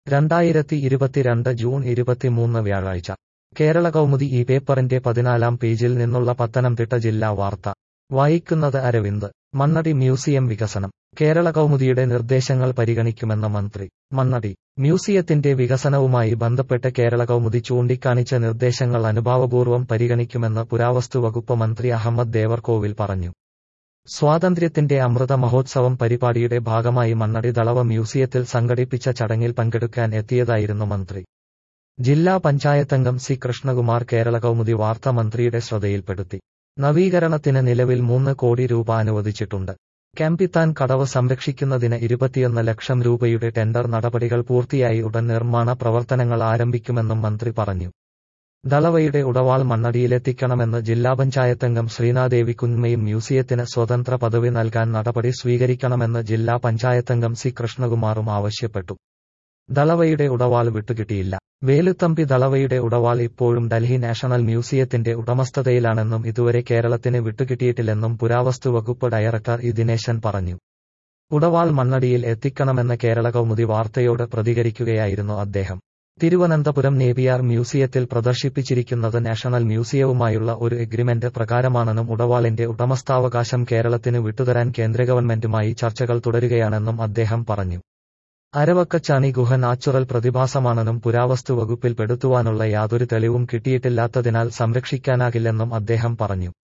2022 June 23 വ്യാഴാഴ്ച കേരള കൗമുദി ഈ പേപ്പറിന്റെ 14-ാം പേജിൽ നിന്നുള്ള പത്തനംതിട്ട ജില്ലാ വാർത്ത വായിക്കുന്നത് അരവിന്ദ്. മണ്ണടി മ്യൂസിയം വികസനം. കേരള കൗമുദിയുടെ നിർദ്ദേശങ്ങൾ പരിഗണിക്കുമെന്ന് മന്ത്രി. മണ്ണടി മ്യൂസിയത്തിന്റെ വികസനവുമായി ബന്ധപ്പെട്ട് കേരള കൗമുദി ചൂണ്ടിക്കാണിച്ച നിർദ്ദേശങ്ങൾ അനുഭാവപൂർവ്വം പരിഗണിക്കുമെന്ന് പുരാവസ്തു വകുപ്പ് മന്ത്രി അഹമ്മദ് ദേവർകോവിൽ പറഞ്ഞു. സ്വാതന്ത്ര്യത്തിന്റെ അമൃത മഹോത്സവം പരിപാടിയുടെ ഭാഗമായി മണ്ണടി ദളവ മ്യൂസിയത്തിൽ സംഘടിപ്പിച്ച ചടങ്ങിൽ പങ്കെടുക്കാൻ എത്തിയതായിരുന്നു മന്ത്രി. ജില്ലാ പഞ്ചായത്തംഗം സി കൃഷ്ണകുമാർ കേരള കൗമുദി വാർത്ത മന്ത്രിയുടെ ശ്രദ്ധയിൽപ്പെടുത്തി. നവീകരണത്തിന് നിലവിൽ 3 കോടി രൂപ അനുവദിച്ചിട്ടുണ്ട്. കാമ്പിത്താൻ കടവ് സംരക്ഷിക്കുന്നതിന് 21 ലക്ഷം രൂപയുടെ ടെൻഡർ നടപടികൾ പൂർത്തിയായി ഉടൻ നിർമ്മാണ പ്രവർത്തനങ്ങൾ ആരംഭിക്കുമെന്നും മന്ത്രി പറഞ്ഞു. ദളവയുടെ ഉടവാൾ മണ്ണടിയിലെത്തിക്കണമെന്ന് ജില്ലാ പഞ്ചായത്തംഗം ശ്രീനാദേവി കുഞ്ഞമ്മയും മ്യൂസിയത്തിന് സ്വതന്ത്ര പദവി നൽകാൻ നടപടി സ്വീകരിക്കണമെന്ന് ജില്ലാ പഞ്ചായത്തംഗം സി കൃഷ്ണകുമാറും ആവശ്യപ്പെട്ടു. ദളവയുടെ ഉടവാൾ വിട്ടുകിട്ടിയില്ല. വേലുത്തമ്പി ദളവയുടെ ഉടവാൾ ഇപ്പോഴും ഡൽഹി നാഷണൽ മ്യൂസിയത്തിന്റെ ഉടമസ്ഥതയിലാണെന്നും ഇതുവരെ കേരളത്തിന് വിട്ടുകിട്ടിയിട്ടില്ലെന്നും പുരാവസ്തു വകുപ്പ് ഡയറക്ടർ ഇ ദിനേശൻ പറഞ്ഞു. ഉടവാൾ മണ്ണടിയിൽ എത്തിക്കണമെന്ന കേരള കൗമുദി വാർത്തയോട് പ്രതികരിക്കുകയായിരുന്നു അദ്ദേഹം. തിരുവനന്തപുരം നേപ്പിയർ മ്യൂസിയത്തിൽ പ്രദർശിപ്പിച്ചിരിക്കുന്നത് നാഷണൽ മ്യൂസിയവുമായുള്ള ഒരു എഗ്രിമെന്റ് പ്രകാരമാണെന്നും ഉടവാളിന്റെ ഉടമസ്ഥാവകാശം കേരളത്തിന് വിട്ടുതരാൻ കേന്ദ്ര ഗവൺമെന്റുമായി ചർച്ചകൾ തുടരുകയാണെന്നും അദ്ദേഹം പറഞ്ഞു. അരവക്കച്ചാണി ഗുഹ നാച്ചുറൽ പ്രതിഭാസമാണെന്നും പുരാവസ്തു വകുപ്പിൽ പെടുത്തുവാനുള്ള യാതൊരു തെളിവും കിട്ടിയിട്ടില്ലാത്തതിനാൽ സംരക്ഷിക്കാനാകില്ലെന്നും അദ്ദേഹം പറഞ്ഞു.